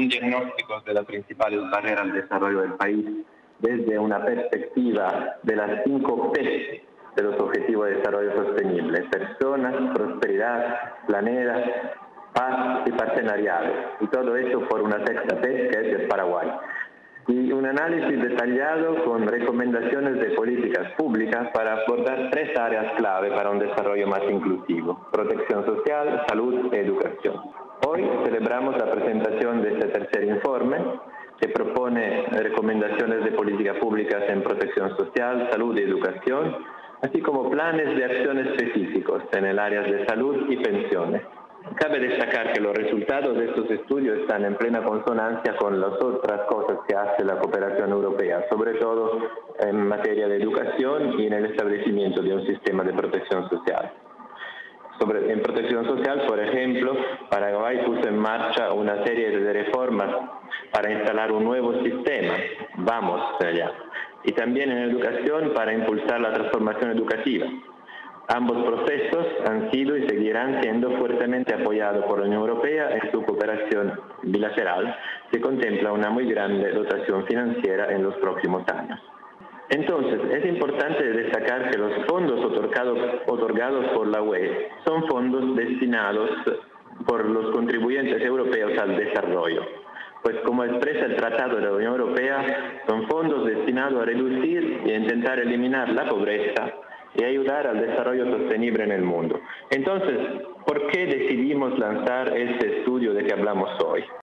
un diagnóstico de las principales barreras al desarrollo del país desde una perspectiva de las 5 P de los Objetivos de Desarrollo Sostenible: personas, prosperidad, planeta, paz y partenariado. Y todo eso por una sexta P, que es el Paraguay. Y un análisis detallado con recomendaciones de políticas públicas para abordar 3 áreas clave para un desarrollo más inclusivo: protección social, salud y educación. Hoy celebramos la presentación de este tercer informe, que propone recomendaciones de políticas públicas en protección social, salud y educación, así como planes de acción específicos en el área de salud y pensiones. Cabe destacar que los resultados de estos estudios están en plena consonancia con las otras cosas que hace la cooperación europea, sobre todo en materia de educación y en el establecimiento de un sistema de protección social. En protección social, por ejemplo, Paraguay puso en marcha una serie de reformas para instalar un nuevo sistema, vamos allá, y también en educación para impulsar la transformación educativa. Ambos procesos han sido y seguirán siendo fuertemente apoyados por la Unión Europea en su cooperación bilateral, que contempla una muy grande dotación financiera en los próximos años. Entonces, es importante destacar que los fondos otorgados por la UE son fondos destinados por los contribuyentes europeos al desarrollo, pues como expresa el Tratado de la Unión Europea, son fondos destinados a reducir e intentar eliminar la pobreza y ayudar al desarrollo sostenible en el mundo. Entonces, ¿por qué decidimos lanzar este estudio de que hablamos hoy?